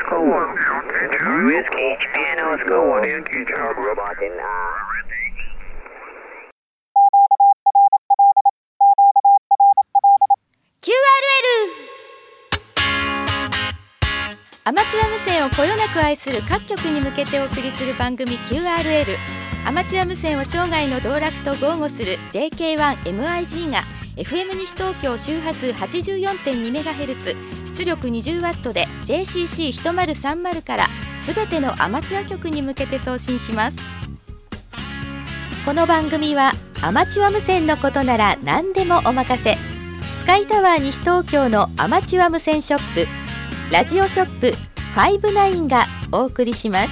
Oscar 1. Whiskey, Japan Oscar 1. Robot in QRL アマチュア無線をこよなく愛する各局に向けてお送りする番組 QRL。 アマチュア無線を生涯の道楽と豪語する JK1MIG が FM 西東京周波数 84.2MHz 出力 20W で JCC1030 からすべてのアマチュア局に向けて送信します。この番組はアマチュア無線のことなら何でもお任せ、スカイタワー西東京のアマチュア無線ショップラジオショップ59がお送りします。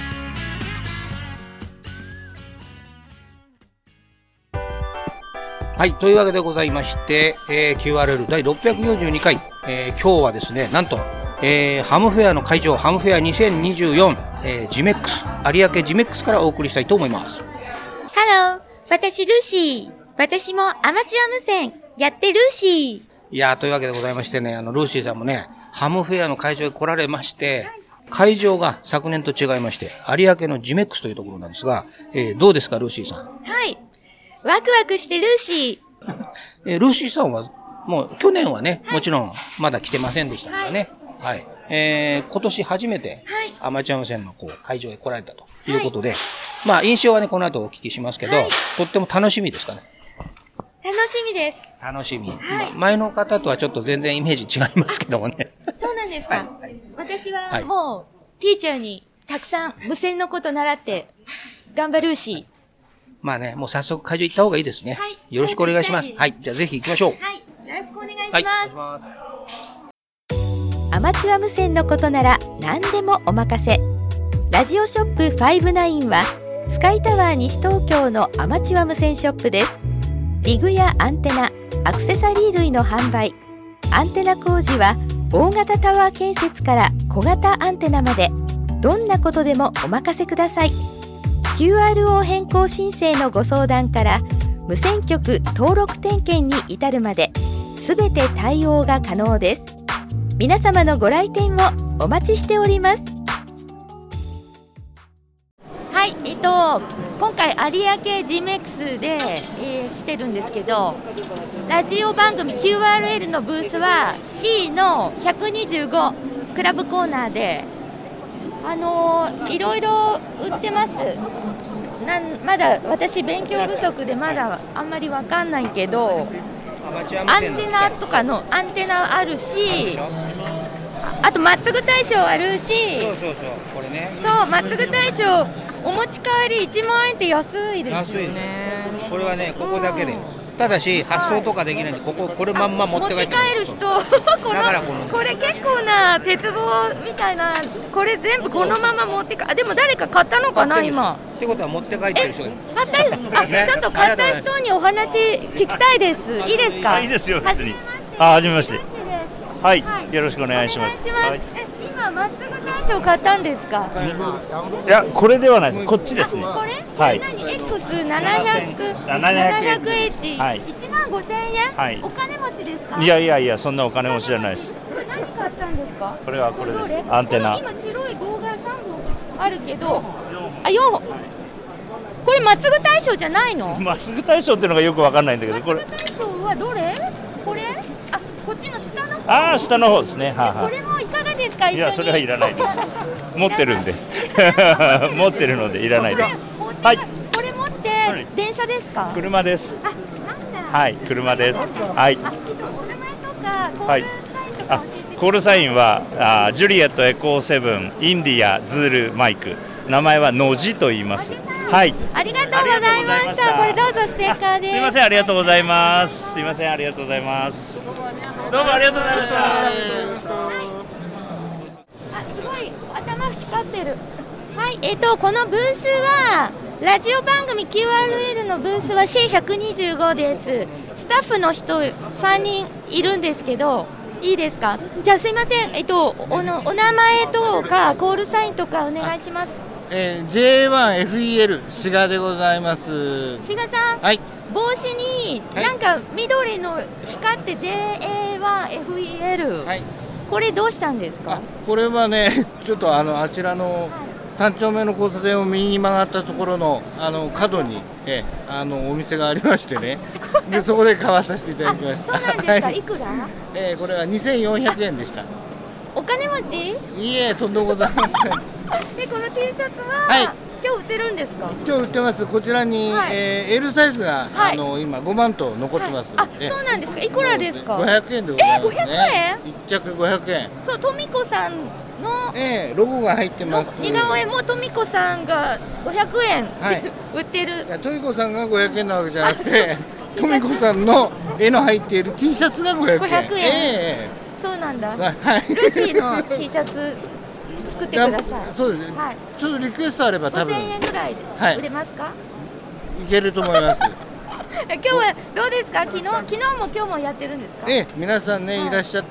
はい、というわけでございまして、QRL 第642回、今日はですね、なんと、ハムフェアの会場、ハムフェア2024、ジメックス、有明ジメックスからお送りしたいと思います。 ハロー、私ルーシー。私もアマチュア無線やってルーシー。 いやー、というわけでございましてね、ルーシーさんもね、ハムフェアの会場へ来られまして、会場が昨年と違いまして、有明のジメックスというところなんですが、どうですか、ルーシーさん。 はい。ワクワクしてルーシー。ルーシーさんは、もう去年はね、もちろんまだ来てませんでしたからね。はい。今年初めて、アマチュア無線の会場へ来られたということで、まあ印象はね、この後お聞きしますけど、とっても楽しみですかね。 楽しみです。 楽しみ。前の方とはちょっと全然イメージ違いますけどもね。 そうなんですか。私はもう、ティーチャーにたくさん無線のこと習って、頑張るし。 まあね、もう早速会場行った方がいいですね。はい。よろしくお願いします。はい。じゃあぜひ行きましょう。 はい。よろしくお願いします。 アマチュア無線のことなら何でもお任せ。ラジオショップ59は、スカイタワー西東京のアマチュア無線ショップです。リグやアンテナ、アクセサリー類の販売、アンテナ工事は大型タワー建設から小型アンテナまで、どんなことでもお任せください。QRO 変更申請のご相談から無線局登録点検に至るまで、すべて対応が可能です。皆様のご来店をお待ちしております。はい、今回有明 GMX で、来てるんですけど、ラジオ番組 QRL のブースは C の125クラブコーナーで、いろいろ売ってます。まだ私勉強不足でまだあんまりわかんないけど、アンテナとかのアンテナあるし、あとまつぐ大賞あるし、 そうこれね。 そう、まつぐ大賞お持ち帰り1万円って安いですよね。 これはね、ここだけで。ただし発送とかできないんで、これまんま持って帰ってる人これ結構な鉄棒みたいな、これ全部このまま持ってでも誰か買ったのかな今ってことは持って帰ってる人が買ったちょっと買った人にお話聞きたいです。いいですか。 いいですよ、別に。はじめまして。はい、よろしくお願いします。 今まつぐ大賞買ったんですか。 いや、これではないです。こっちですね。 これ？ はい。 何 X700H、 はい、 1万5000円？ はい。 お金持ちですか？ いや、そんなお金持ちじゃないです。 これ何買ったんですか？ これはこれです。アンテナ。 今白い棒が3本あるけど、4本。これまつぐ大賞じゃないの？ まつぐ大賞っていうのがよくわかんないんだけど、これ。 まつぐ大賞はどれ？これ？こっちの下の方。 ああ、下の方ですね。 これもいかがですか？一緒に。 いや、それはいらないです。持ってるんで。持ってるのでいらないです。はい。 これ持って電車ですか？ 車です。 なんだ。 はい、車です。はい。 お名前とかコールサインとか教えて。 コールサインはジュリエットエコー7インディアズールマイク。名前はのじと言います。はい。 ありがとうございました。これどうぞステッカーです。 すいません、ありがとうございます。すいません、ありがとうございます。どうもありがとうございました。 すごい頭光ってる。はい、このブースはラジオ番組 QRL のブースは C125 です。スタッフの人3人いるんですけど、いいですか？じゃあすいません、お名前とかコールサインとかお願いします。 J1FEL 志賀でございます。 志賀さん、 はい、 帽子になんか緑の光って JA1FEL、 はい、 これどうしたんですか？ これはね、ちょっとあちらの3丁目の交差点を右に曲がったところの角に、お店がありましてね、でそこで買わさせていただきました。 そうなんですか。 はいいくら？ これは2400円でした。 お金持ち？ いえ、とんでもございません。 で、この T シャツは、 はい、 今日売ってるんですか？ 今日売ってます。こちらに、 はい L サイズが、 はい今5万と残ってます。 はい、そうなんですか。いくらですか ？500円でございますね。 500円？ 1着500円。 そう、とみこさんの、 ロゴが入ってます。 似顔絵もとみこさんが500円、 はい、 売ってる。 いや、とみこさんが500円なわけじゃなくてとみこさんの絵の入っている T シャツが500円。 500円。そうなんだ。 はい、 ルーシーの T シャツ作ってください。 そうですね、 はい、 ちょっとリクエストあれば多分 5000円ぐらいで売れますか？ いけると思います今日はどうですか？昨日も今日もやってるんですか？ 皆さんね、 はい、 いらっしゃって、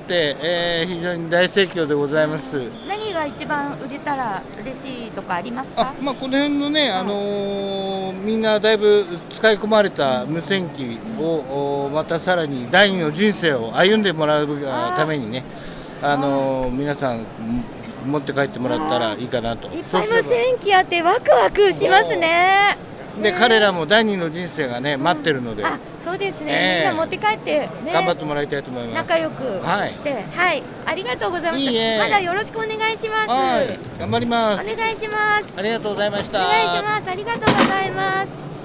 非常に大盛況でございます。 何が一番売れたら嬉しいとかありますか？ この辺のね、みんなだいぶ使い込まれた無線機をまたさらに第二の人生を歩んでもらうためにね、皆さん持って帰ってもらったらいいかなと。 いっぱい無線機あってワクワクしますね。 で、彼らも第二の人生がね、待ってるので、 そうですね、みんな持って帰って、ね、 頑張ってもらいたいと思います。 仲良くして、はい、ありがとうございます。まだよろしくお願いします。 はい、頑張ります。 お願いします。 ありがとうございました。 お願いします。ありがとうございます。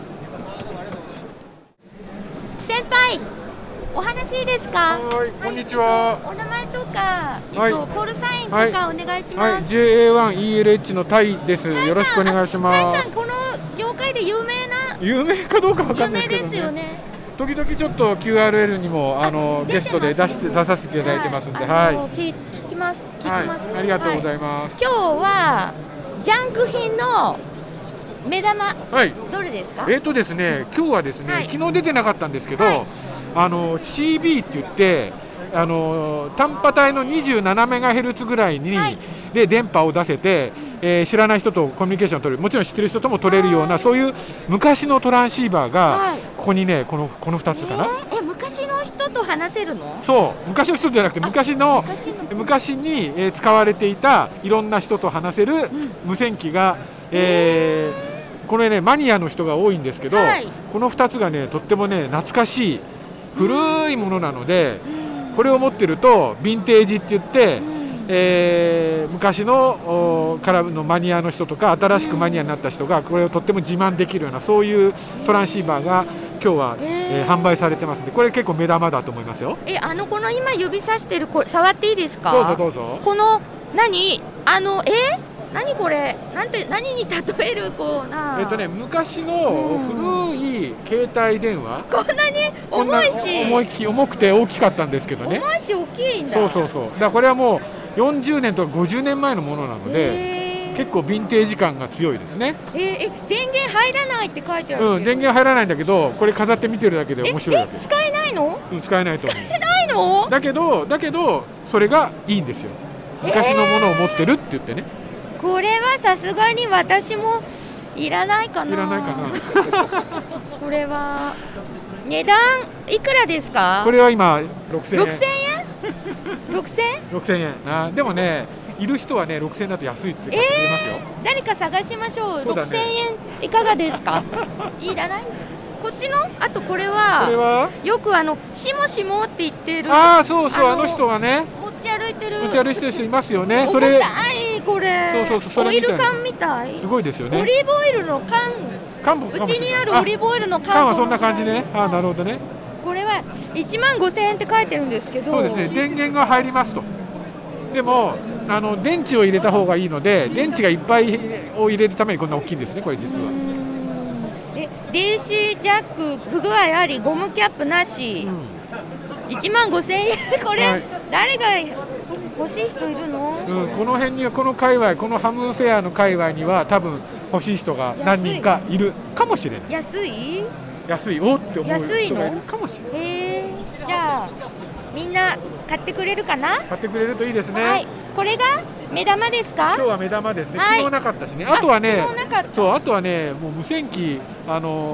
先輩、お話いいですか？ はい、こんにちは。 お名前とか、 はい、 コールサインとかお願いします。 はい、JA1ELH のタイです。よろしくお願いします。 タイさん、この業界で有名かどうかわかんないけど、 有名ですよね。 時々ちょっと QRL にもゲストで出させていただいてますんで、はい。 聞きます。 はい、ありがとうございます。 今日はジャンク品の目玉、 はい、 どれですか？ ですね、今日はですね、昨日出てなかったんですけど、CB って言って短波帯の27メガヘルツぐらいに、で電波を出せて、知らない人とコミュニケーションを取る、もちろん知ってる人とも取れるような、そういう昔のトランシーバーが、ここにね、この2つかな。 昔の人と話せるの？ そう、昔の人じゃなくて昔に、使われていたいろんな人と話せる無線機が、これね、マニアの人が多いんですけど、この2つがね、とってもね、懐かしい古いものなので、これを持ってるとヴィンテージって言って、昔のからのマニアの人とか、新しくマニアになった人がこれをとっても自慢できるような、そういうトランシーバーが今日は、販売されてますので、これ結構目玉だと思いますよ。 この今指さしてる、これ触っていいですか？ どうぞどうぞ。 この何これ、何に例えるこうな。 昔の古い携帯電話、 こんなに重いし、 重くて大きかったんですけどね。 重いし大きいんだ。 そうだからこれはもう40年とか50年前のものなので、結構ヴィンテージ感が強いですね。 電源入らないって書いてある。 電源入らないんだけど、これ飾って見てるだけで面白いわけ。 使えないの？ 使えないと思う。 使えないの？ だけどそれがいいんですよ。昔のものを持ってるって言ってね。 これはさすがに私もいらないかな。これは値段いくらですか？ これは今6000円。6000円。でもね、いる人はね、6000円だと安いって言いますよ。 誰か探しましょう。6000円いかがですか？いらない？こっちの、あとこれはよくしもしもって言ってる。 そう、あの人がね、 持ち歩いてる人いますよね。 重たい、これ。 そうオイル缶みたい。 すごいですよね。 オリーブオイルの缶、うちにあるオリーブオイルの缶はそんな感じね。なるほどね。 これは15000円って書いてるんですけど。 そうですね、電源が入りますと。でも電池を入れた方がいいので、電池がいっぱいを入れるためにこんな大きいんですね、これ実は。 電子ジャック不具合あり、ゴムキャップなし、15000円これ、誰が欲しい人いるの？ この辺には、この界隈、このハムフェアの界隈には多分欲しい人が何人かいるかもしれない。 安いおって思う人がいるかもしれない。 じゃあみんな買ってくれるかな？ 買ってくれるといいですね。 これが目玉ですか？ 今日は目玉ですね。昨日なかったしね。あとはね、もう無線機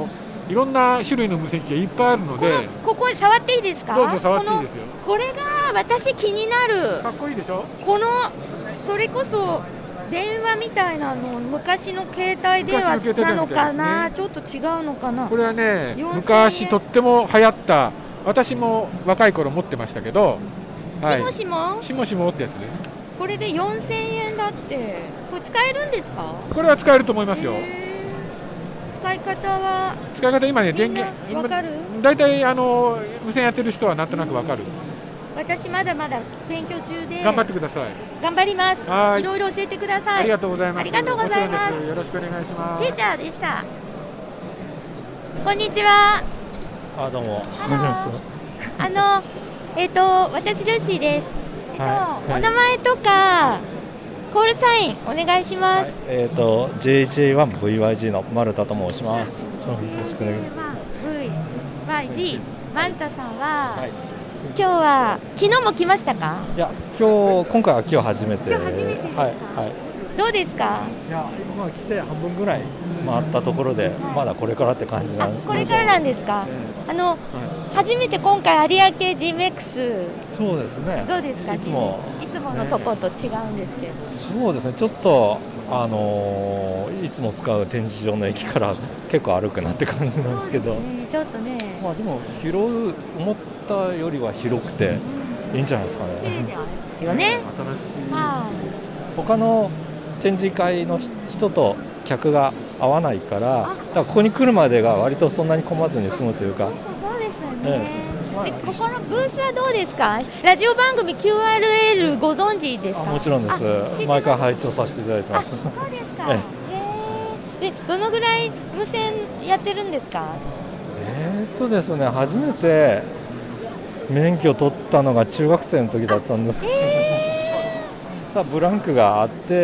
いろんな種類の無線機がいっぱいあるので、 ここ触っていいですか？ どうぞ触っていいですよ。 これが私気になる。 かっこいいでしょ。 このそれこそ電話みたいなの、昔の携帯電話なのかな、ちょっと違うのかな。 これはね、昔とっても流行った、私も若い頃持ってましたけど、 しもしもしもしもってやつね。 これで4000円だって。これ使えるんですか？ これは使えると思いますよ。 使い方は今ね、電源わかる？ だいたい無線やってる人はなんとなくわかる。 私まだまだ勉強中で。 頑張ってください。 頑張ります。いろいろ教えてください。 ありがとうございます。 ありがとうございます。 よろしくお願いします。 ティーチャーでした。こんにちは。 どうも。 私ルーシーです。お名前とかコールサインお願いします。 JJ1VYG の丸田と申します。よろしくお願いします。VYG 丸田さんは、今日は昨日も来ましたか？ いや、今回は初めて。 今日初めてですか？どうですか？ いや、今来て半分ぐらい回ったところで、まだこれからって感じなんですけど。 これからなんですか？初めて今回有明 GMX。 そうですね。 どうですか？いつものとこと違うんですけど。 そうですね。ちょっといつも使う展示場の駅から結構歩くなって感じなんですけど。 ちょっとね。 まあでも思ったよりは広くていいんじゃないですかね。 ですよね。 新しい。他の展示会の人と客が合わないから、だからここに来るまでが割とそんなに混まずに済むというか。 そうですよね。で、ここのブースはどうですか？ラジオ番組 QRL ご存知ですか？ もちろんです。毎回拝聴させていただいてます。 そうですか。で、どのぐらい無線やってるんですか？ ですね、初めて免許を取ったのが中学生の時だったんですけど、ブランクがあって、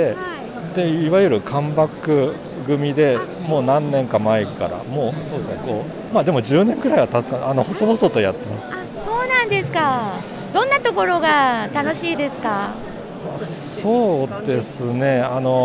でいわゆるカムバック組でもう何年か前からもうそうですね、でも10年くらいは経つかな、細々とやってます。 そうなんですか。どんなところが楽しいですか？ そうですね、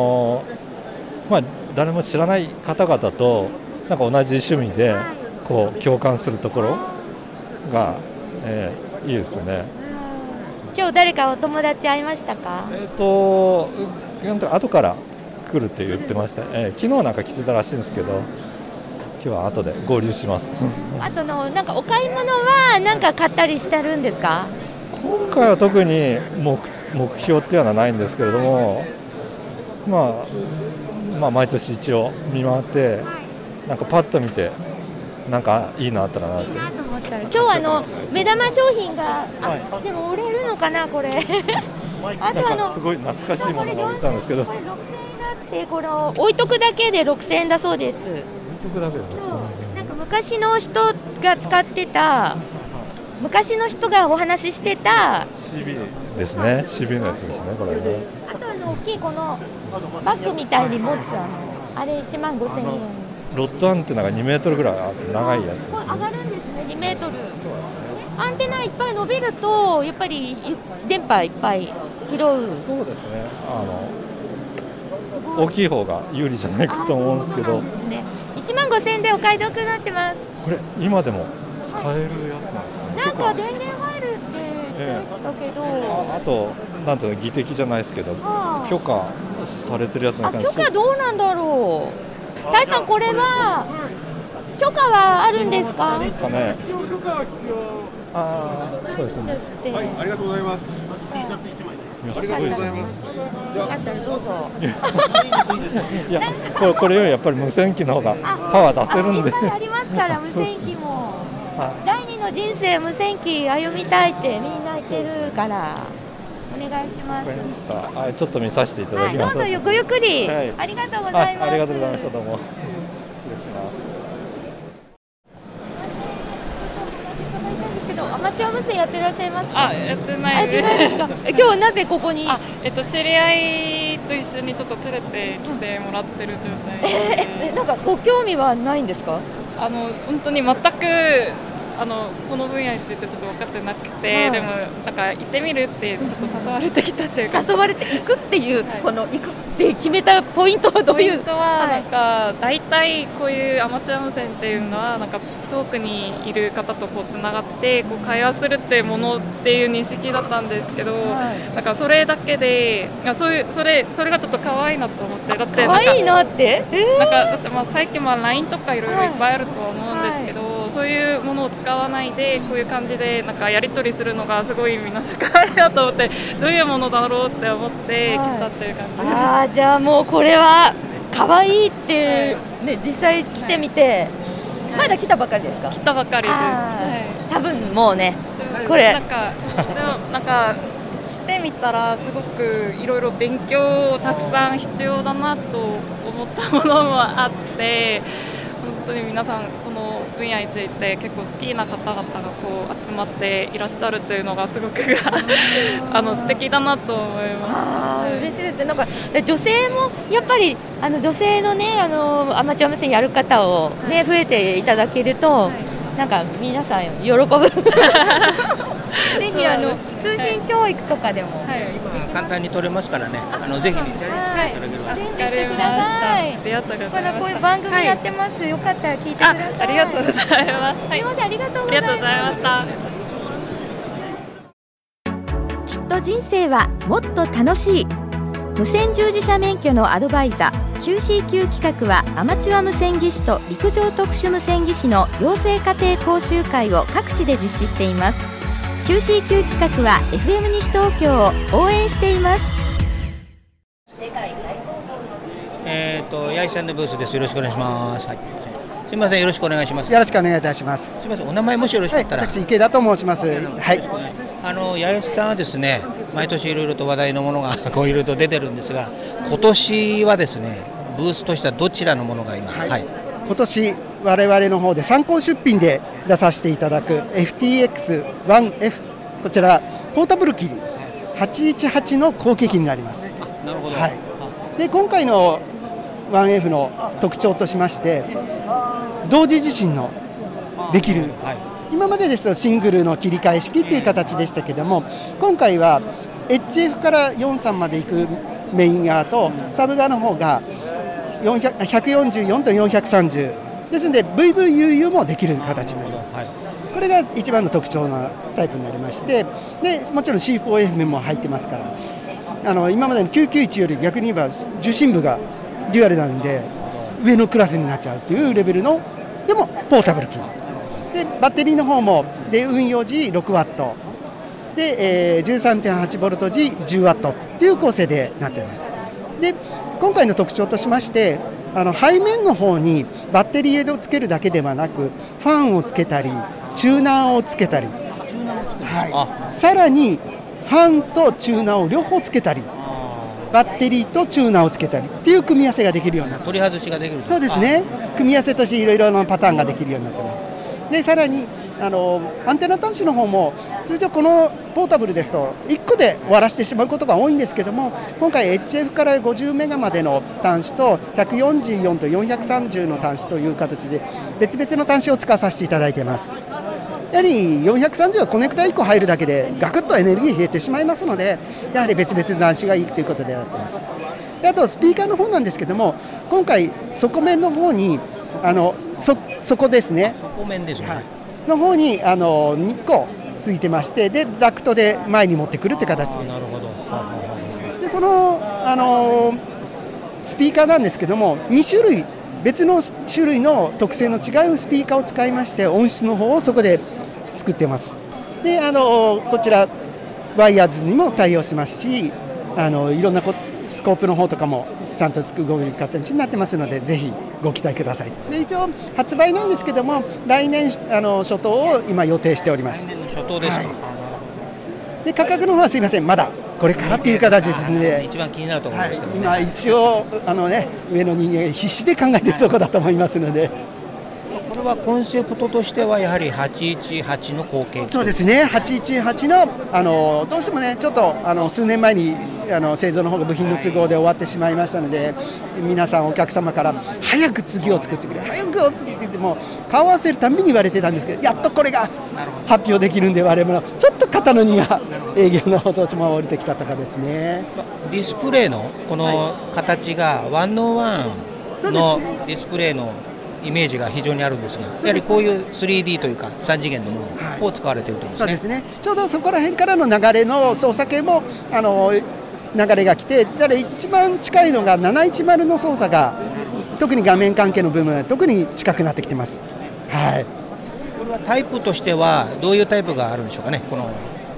誰も知らない方々となんか同じ趣味で共感するところが、いいですね。 今日誰かお友達会いましたか？ 後から来るって言ってました。昨日なんか来てたらしいんですけど、今日は後で合流します。 あとのなんかお買い物は何か買ったりしてるんですか？ 今回は特に目標っていうのはないんですけれども、毎年一応見回って、なんかパッと見てなんかいいのあったらなって。 今日目玉商品がでも売れるのかなこれ。あとすごい懐かしいものが売ったんですけど。 これ6000円だってこれ置いとくだけで6000円だそうです。 置いとくだけで6000円。 なんか昔の人が使ってた。昔の人がお話ししてた CB ですね。CB のやつですね、これね。 あと大きいこのバッグみたいに持つあれ15000円。 ロッドアンテナが2メートルぐらいあって長いやつですね。 上がるんですね、2メートル。アンテナいっぱい伸びるとやっぱり電波いっぱい拾う。 そうですね。大きい方が有利じゃないかと思うんですけど。 15000円でお買い得になってます。 これ今でも使えるやつなんですね。 なんか電源入るって言ってたけど、 あとなんていうの、技的じゃないですけど、許可されてるやつなんか。 許可どうなんだろう。タイさん、これは許可はあるんですか？ ですかね。そうですね。 はい、ありがとうございます。 ありがとうございます。 よかったらどうぞ。 いや、これよりやっぱり無線機の方がパワー出せるんで。 ありますから無線機も。第二の人生無線機歩みたいってみんな言ってるからお願いします。 わかりました。ちょっと見させていただきます。 どうぞごゆっくり。ありがとうございます。 ありがとうございました。どうも。失礼します。 アマチュア無線やってらっしゃいますか？ やってないです。 今日はなぜここに？ 知り合いと一緒にちょっと連れてきてもらってる状態で。 なんかご興味はないんですか？ 本当に全くこの分野についてちょっと分かってなくて、でもなんか行ってみるってちょっと誘われてきたっていうか、 誘われて行くっていう、この行くって決めたポイントはどういう？ ポイントはなんか大体こういうアマチュア無線っていうのはなんか遠くにいる方とこうつながってこう会話するっていうものっていう認識だったんですけど、なんかそれだけでそれがちょっと可愛いなと思って、だって可愛いなって、 なんかだって最近LINE とかいろいろいっぱいあるとは思うんですけど、そういうものを使わないでこういう感じでなんかやり取りするのがすごい皆さん可愛いなと思って、どういうものだろうって思って来たっていう感じです。 じゃあもうこれは可愛いってね、実際来てみて、まだ来たばかりですか？ 来たばかりです。 多分もうね、これなんか来てみたらすごくいろいろ勉強をたくさん必要だなと思ったものもあって、本当に皆さんこの分野について結構好きな方々がこう集まっていらっしゃるというのがすごく素敵だなと思います。 嬉しいですね。なんか女性もやっぱり女性のねアマチュア無線やる方をね増えていただけると、なんか皆さん喜ぶ。ぜひ通信教育とかでも、 今簡単に取れますからね、ぜひねチャレンジしていただければ。 チャレンジしてください。 ありがとうございました。 こういう番組やってます。よかったら聞いてください。 ありがとうございます。 すみません、ありがとうございました。 きっと人生はもっと楽しい。無線従事者免許のアドバイザー QCQ 企画はアマチュア無線技師と陸上特殊無線技師の養成家庭講習会を各地で実施しています。 QCQ 企画は FM 西東京を応援しています。 八重さんのブースです。よろしくお願いします。はい、すみません、よろしくお願いします。 よろしくお願いいたします。 すみません、お名前もしよろしかったら。 私池田と申します。はい。 八重さんはですね、毎年いろいろと話題のものがこういろいろと出てるんですが、今年はですね、ブースとしてはどちらのものが今、 今年我々の方で参考出品で出させていただく FTX1F、 こちらポータブル機818の後継機になります。 なるほど。 で今回の 1F の特徴としまして、同時受信のできる、今までですとシングルの切り替え式という形でしたけども、今回は HF から43まで行くメイン側とサブ側の方が144と430ですので VVUU もできる形になります。これが一番の特徴なタイプになりまして、でもちろん C4FM も入ってますから、今までの991より逆に言えば受信部がデュアルなんで上のクラスになっちゃうというレベルの、でもポータブル機で、バッテリーの方もで運用時6ワットで、13.8 ボルト時10ワットという構成でなっています。で今回の特徴としまして、背面の方にバッテリーをつけるだけではなく、ファンをつけたりチューナーをつけたり、さらにファンとチューナーを両方つけたり、バッテリーとチューナーをつけたりっていう組み合わせができるようになって、 取り外しができる。 そうですね、組み合わせとしていろいろなパターンができるようになってます。でさらにアンテナ端子の方も通常このポータブルですと1個で終わらせてしまうことが多いんですけども、今回 HF から50メガまでの端子と144と430の端子という形で別々の端子を使わさせていただいています。やはり430はコネクタ1個入るだけでガクッとエネルギー冷えてしまいますので、やはり別々の端子がいいということでやっています。であとスピーカーの方なんですけども、今回底面の方にそこですね、 底面ですね、 の方に2個ついてまして、でダクトで前に持ってくるという形で、 なるほど。 でその、スピーカーなんですけども、2種類別の種類の特性の違うスピーカーを使いまして、音質の方をそこで作ってます。でこちらワイヤーズにも対応してますし、いろんなスコープの方とかもちゃんと動く形になってますので、ぜひご期待ください。で一応発売なんですけども、来年初頭を今予定しております。 来年の初頭ですか。 で価格の方はすいません、まだこれからという形ですので、 一番気になるところですけどね、 今一応上の人間必死で考えているところだと思いますので、 このれはコンセプトとしてはやはり818の後継機。 そうですね、818の、どうしてもねちょっと数年前に製造の方が部品の都合で終わってしまいましたので、皆さんお客様から早く次を作ってくれ、早く次って言っても顔合わせるたびに言われてたんですけど、やっとこれが発表できるんで、我々もちょっと肩の荷が営業のどっちも降りてきたとかですね。 ディスプレイのこの形が101のディスプレイのイメージが非常にあるんですが、やはりこういう 3D というか3次元のものを使われているということですね。 ちょうどそこら辺からの流れの操作系も流れが来て、だから一番近いのが710の操作が特に画面関係の部分は特に近くなってきてます。はい。 これはタイプとしてはどういうタイプがあるんでしょうかね、この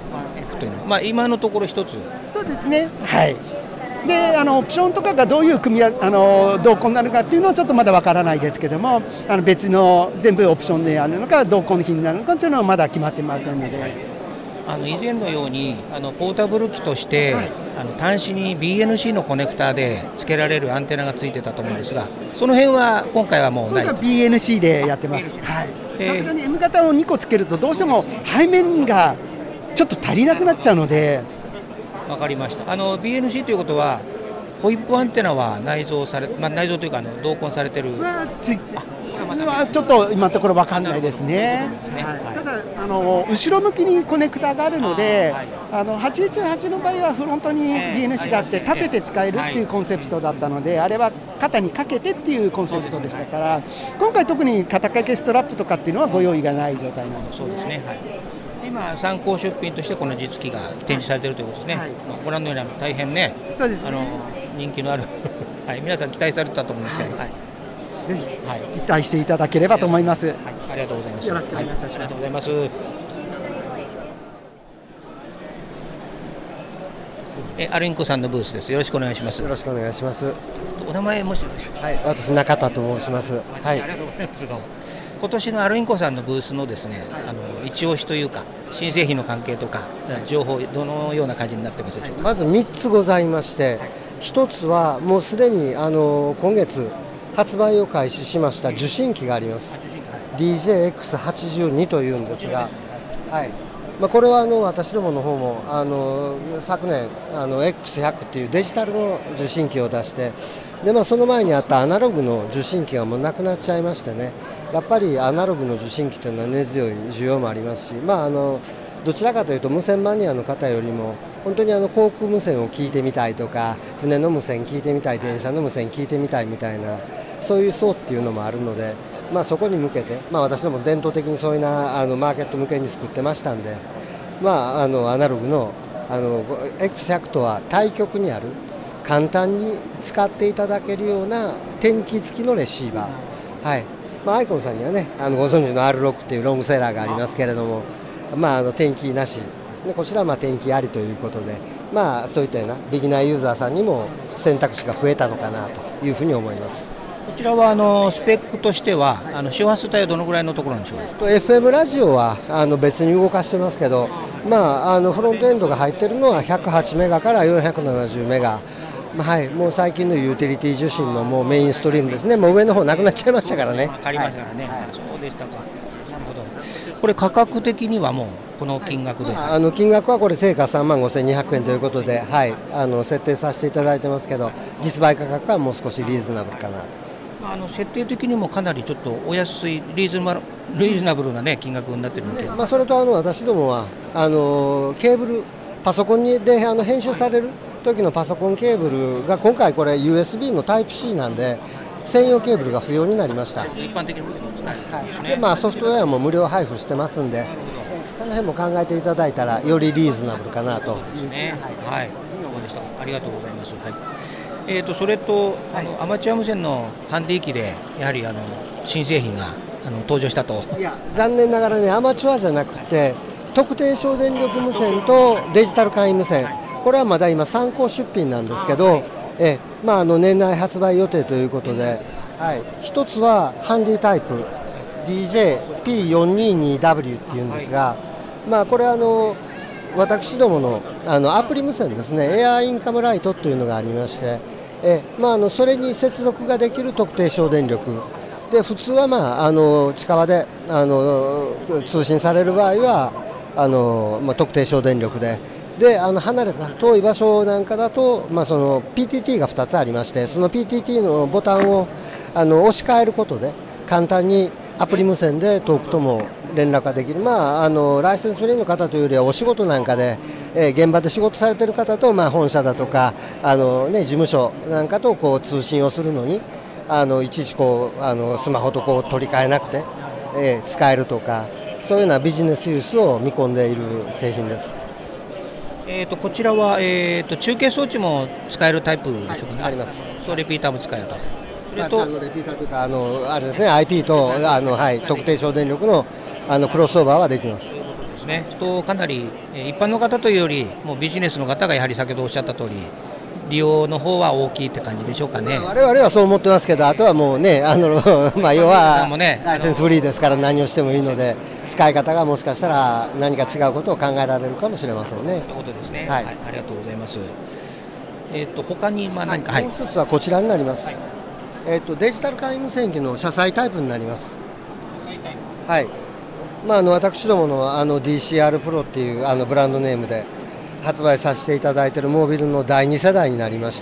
F というのは。今のところ一つ。 そうですね。はい。でオプションとかがどういう組み動向になるかっていうのはちょっとまだわからないですけども、別の全部オプションであるのか同梱品になるのかというのはまだ決まってませんので、 以前のようにポータブル機として、端子に BNC のコネクターで付けられるアンテナがついてたと思うんですが、その辺は今回はもうない。 今回は BNC でやってます。はい。さすがに M 型を2個つけるとどうしても背面がちょっと足りなくなっちゃうので。 わかりました。BNC ということはホイップアンテナは内蔵され、内蔵というか同梱されてる。 ちょっと今のところ分かんないですね。ただ後ろ向きにコネクターがあるので、818の場合はフロントに BNC があって立てて使えるっていうコンセプトだったので、あれは肩にかけてっていうコンセプトでしたから、今回特に肩掛けストラップとかっていうのはご用意がない状態なんですね。 そうですね。はい。今参考出品としてこの実機が展示されているということですね。はい、ご覧のように大変ね、人気のあるはい、皆さん期待されてたと思うんですけど、はい、 ぜひ、期待していただければと思います。 ありがとうございます。 よろしくお願いいたします。 ありがとうございます。アルインコさんのブースです。よろしくお願いします。 よろしくお願いします。 お名前もしよろしく。 はい、私中田と申します。はい。 ありがとうございます。今年のアルインコさんのブースのですね、一押しというか新製品の関係とか情報どのような感じになってますでしょうか。 まず3つございまして、1つはもうすでに今月発売を開始しました受信機があります。DJX82 というんですが、はい。これは私どもの方も昨年X100 っていうデジタルの受信機を出して、でその前にあったアナログの受信機がもうなくなっちゃいましてね、やっぱりアナログの受信機というのは根強い需要もありますし、どちらかというと無線マニアの方よりも本当に航空無線を聞いてみたいとか、船の無線聞いてみたい、電車の無線聞いてみたいみたいな、そういう層っていうのもあるので、そこに向けて、私ども伝統的にそういうマーケット向けに作ってましたんで、アナログのX100 とは対極にある簡単に使っていただけるような天気付きのレシーバー、はい。アイコンさんにはねご存知の R6 っていうロングセラーがありますけれども、天気なしで、こちらは天気ありということで、そういったようなビギナーユーザーさんにも選択肢が増えたのかなというふうに思います。 こちらはスペックとしては周波数帯はどのぐらいのところなんでしょうか。 FM ラジオは別に動かしてますけど、フロントエンドが入っているのは108メガから470メガ、はい、もう最近のユーティリティ受信のもうメインストリームですね。もう上の方なくなっちゃいましたからね。 ありましたからね。そうでしたか。なるほど。これ価格的にはもうこの金額で、 金額はこれ定価35,200円ということで、はい、設定させていただいてますけど、実売価格はもう少しリーズナブルかなと。 設定的にもかなりちょっとお安いリーズナブルな、ね、金額になってるので、 それと私どもはケーブルパソコンで編集される時のパソコンケーブルが今回これ USB のタイプ C なんで専用ケーブルが不要になりました。 一般的にも使えるんですね。 でソフトウェアも無料配布してますんで、その辺も考えていただいたらよりリーズナブルかなというふうに、 はい、ありがとうございます。はい。それとアマチュア無線のハンディ機でやはり新製品が登場したと。 いや残念ながらね、アマチュアじゃなくて特定省電力無線とデジタル簡易無線、これはまだ今参考出品なんですけど、年内発売予定ということで、はい、一つはハンディタイプ DJP422W っていうんですが、これ私どものアプリ無線ですね、エアーインカムライトというのがありまして、それに接続ができる特定省電力で普通は、近場で通信される場合は特定省電力で離れた遠い場所なんかだと、その PTT が2つありまして、その PTT のボタンを押し替えることで簡単にアプリ無線で遠くとも連絡ができる、ライセンスフリーの方というよりはお仕事なんかで、現場で仕事されている方と、本社だとか事務所なんかと通信をするのにいちいちスマホと取り替えなくて、使えるとか、そういうようなビジネスユースを見込んでいる製品です。 こちらは、中継装置も使えるタイプでしょうかね。 あります。 レピーターも使えると。 レピーターというかあれですね、IP と特定省電力のクロスオーバーはできます。 ということですね。かなり一般の方というよりもうビジネスの方がやはり先ほどおっしゃった通り利用の方は大きいって感じでしょうかね。 我々はそう思ってますけど、あとはもうね、要はライセンスフリーですから何をしてもいいので、使い方がもしかしたら何か違うことを考えられるかもしれませんね。 ということですね。はい、ありがとうございます。他に何か、 もう一つはこちらになります。デジタル簡易無線機の車載タイプになります。はい。私どものDCR プロっていうブランドネームで発売させていただいているモービルの第2世代になりまして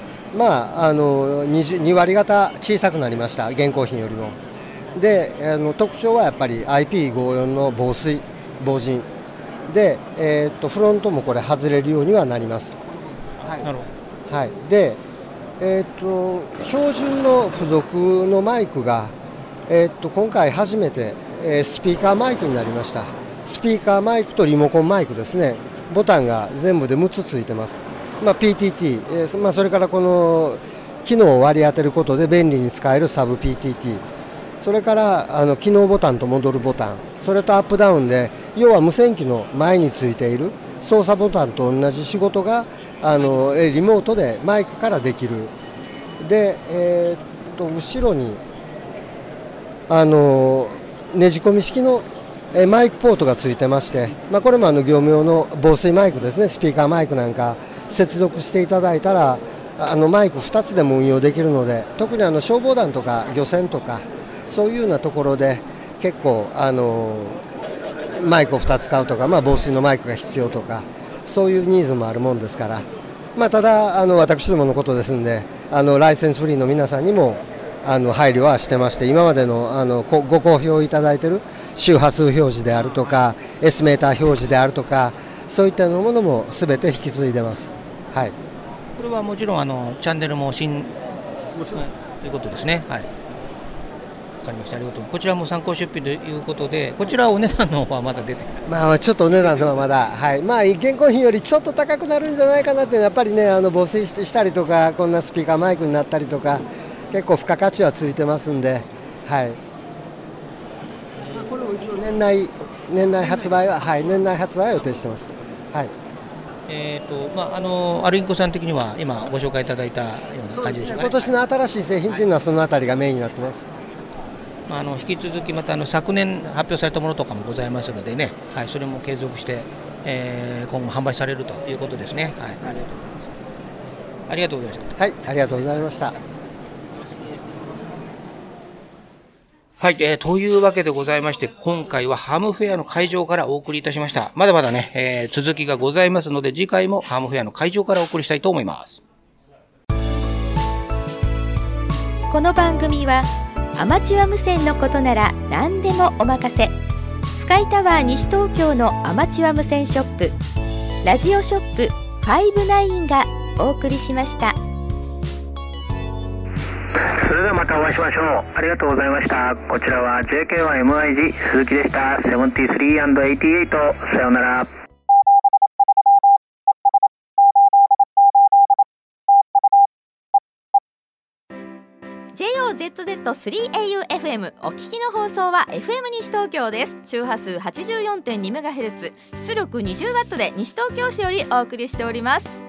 、2割方小さくなりました、現行品よりも。で特徴はやっぱり IP54 の防水防塵で、フロントもこれ外れるようにはなります。 はい、なるほど。はい、で、標準の付属のマイクが、今回初めて、スピーカーマイクになりました。スピーカーマイクとリモコンマイクですね。ボタンが全部で6つついてます。PTT、それからこの機能を割り当てることで便利に使えるサブ PTT、それから機能ボタンと戻るボタン、それとアップダウンで、要は無線機の前についている操作ボタンと同じ仕事がリモートでマイクからできる。で、後ろにねじ込み式のマイクポートがついてまして、これも業務用の防水マイクですね。スピーカーマイクなんか接続していただいたらマイク2つでも運用できるので、特に消防団とか漁船とかそういうようなところで結構マイクを2つ買うとか、防水のマイクが必要とか、そういうニーズもあるもんですから、ただ私どものことですんでライセンスフリーの皆さんにも配慮はしてまして、今までのご好評いただいている周波数表示であるとか S メーター表示であるとか、そういったものもすべて引き継いでます。はい、 これはもちろんチャンネルももちろんということですね。はい、わかりました。ありがとう。こちらも参考出品ということで、こちらお値段の方はまだ出てちょっとお値段の方はまだ、現行品よりちょっと高くなるんじゃないかなっていうのはやっぱりね、防水したりとか、こんなスピーカーマイクになったりとか、結構付加価値はついてますんで、はい。これも一応年内発売は予定してます。はい。 アルインコさん的には今ご紹介いただいたような感じでしょうかね。 今年の新しい製品というのはそのあたりがメインになってます。 引き続きまた昨年発表されたものとかもございますのでね、はい、それも継続して、今後販売されるということですね。はい、ありがとうございました。 はい、ありがとうございました。 はい、というわけでございまして、今回はハムフェアの会場からお送りいたしました。まだまだね、続きがございますので、次回もハムフェアの会場からお送りしたいと思います。 この番組はアマチュア無線のことなら何でもお任せ、スカイタワー西東京のアマチュア無線ショップ、ラジオショップ59がお送りしました。 それではまたお会いしましょう。ありがとうございました。こちらは JK1MIG 鈴木でした。73&88、さようなら。 JOZZ3AUFM お聞きの放送は FM 西東京です。周波数 84.2MHz、出力 20W で西東京市よりお送りしております。